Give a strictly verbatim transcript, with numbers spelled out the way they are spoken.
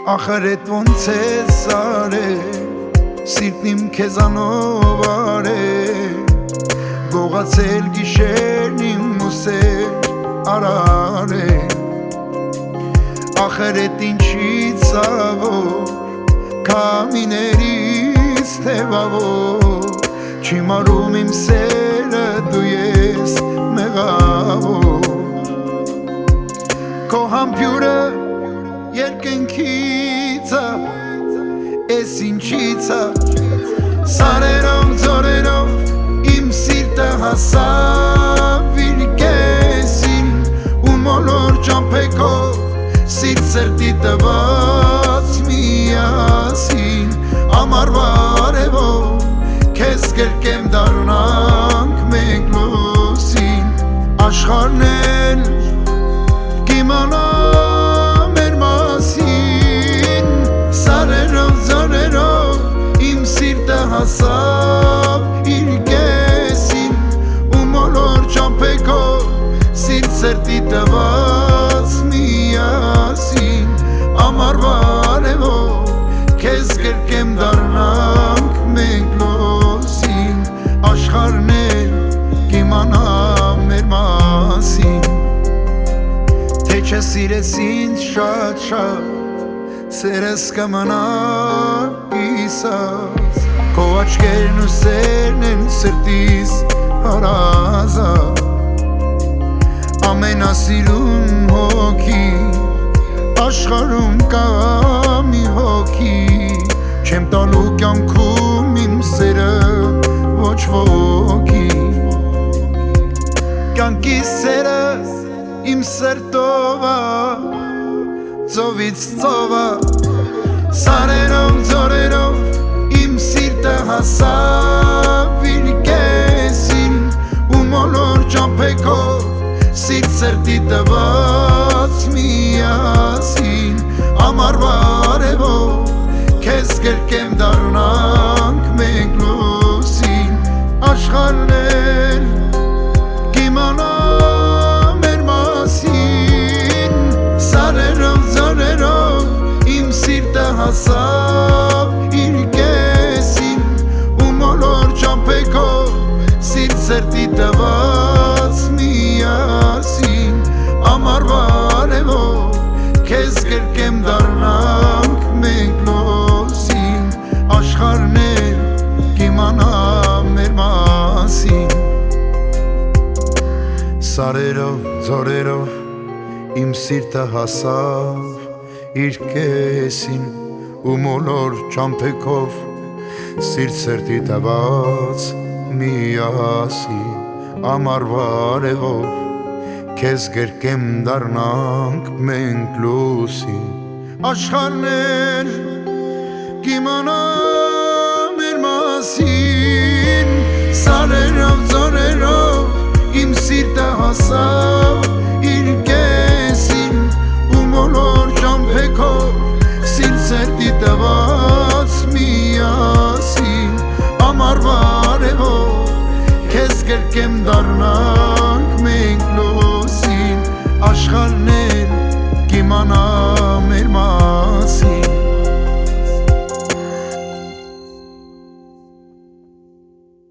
Ախր էդ ոնց ես արել, սիրտն իմ քեզանով արել, գողացել գիշերն իմ ուսեր արարել, ախր էդ ինչի ծավով, կամիներից թևավոր, չիմարում իմ սերը դու ես մեղավոր, քո համբյուրը երկնքից է, ես ինչից է, սարերով ձորերով իմ սիրտը հասավ իր կեսին, ու մոլոր ճամփեքով սիրտ սրտի տված միասին, ամառվա արևով քեզ կրկեմ դառնանք մենք լուսին, աշխարհն էլ կիմանա մեր մասին, սարերով ձորերով իմ սիրտը հասավ իր կեսին, ու մոլոր ճամփեքով սիրտ սրտի տված միասին, ամառվա արևով քեզ կրկեմ դառնանք մենք լուսին, աշխարհն էլ կիմանա մեր մասին, թե չսիրես ինձ շատ-շատ, սերս կմնա կիսած, քո աչքերն ու սերն են սրտիս հարազատ, ամենասիրուն հոգի, աշխարհում կա մի հոգի, չեմ տալու կյանքում իմ սերը ոչ ոքի, կյանքիս սերս իմ սրտով է, ծովից ծովը, սարերով ձորերով իմ սիրտը հասավ իր կեսին, ու մոլոր ճամփեքով սիրտ սրտի տված միասին, ամառվա արևով քեզ կրկեմ դառնանք մենք լուսին, աշխարհն էլ կիմանա մեր մասին, սարերով ձորերով իմ սիրտը հասավ իր կեսին, ու մոլոր ճամփեքով սիրտ սրտի տված միասին, ամառվա արևով քեզ կրկեմ դառնանք մենք լուսին, աշխարհն էլ կիմանա մեր մասին, սարերով ձորերով իմ սիրտը հասավ իր կեսին, ու մոլոր ճամփեքով սիրտ սրտի տված միասին, ամառվա արևով քեզ կրկեմ դառնանք մենք լուսին, աշխարհն էլ կիմանա մեր մասին, սարերով ձորերով իմ սիրտը հասավ իր կեսին, ու մոլոր ճամփեքով սիրտ սրտի տված միասին, ամառվա արևով քեզ կրկեմ դառնանք մենք լուսին, աշխարհն էլ կիմանա մեր մասին